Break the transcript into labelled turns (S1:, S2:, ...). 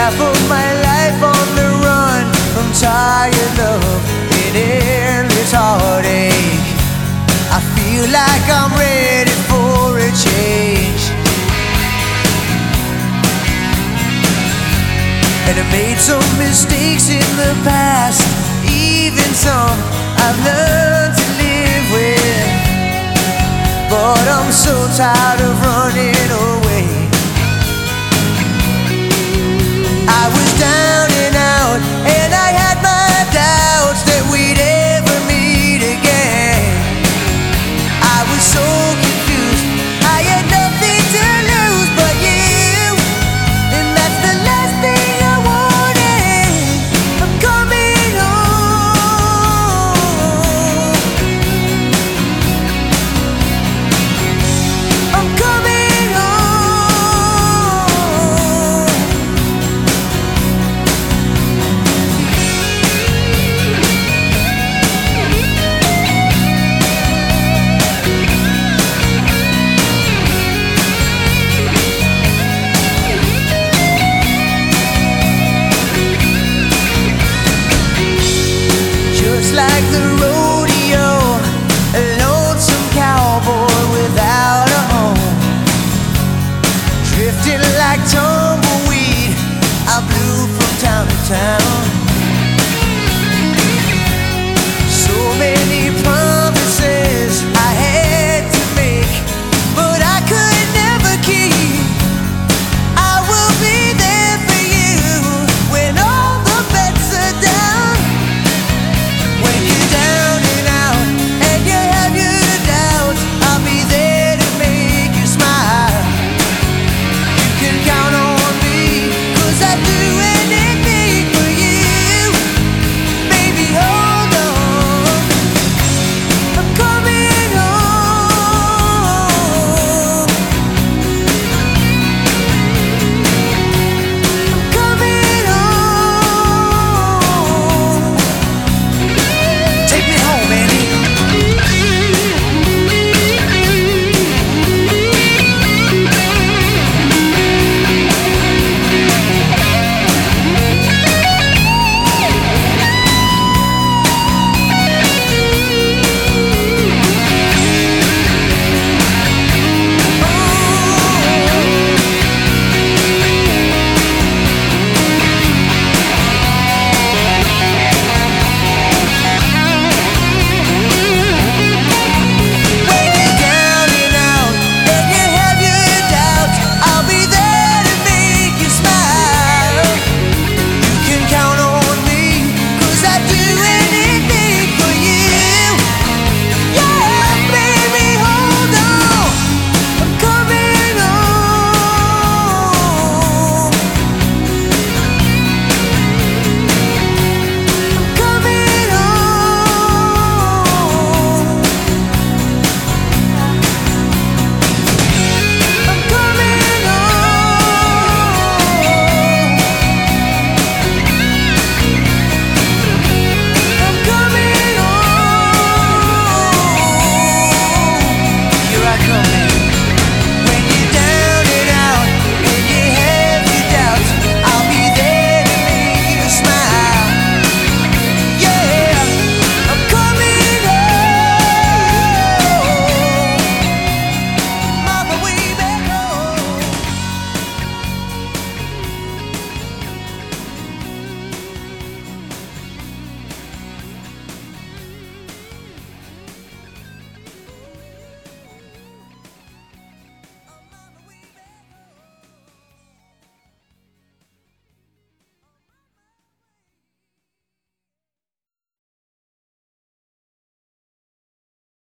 S1: half of my life on the run from tired love and endless heartache. I feel like I'm ready for a change, and I made some mistakes in the past, even some I've learned to live with. But I'm so tired of running away. I was down and out, and I had my doubts that we'd ever meet again. I was so confused, I had nothing to lose but you, and that's the last thing I wanted. I'm coming home. I'm coming home. Just like the rodeo, a lonesome cowboy without a home, drifting like tumbleweed, I blew from town to town.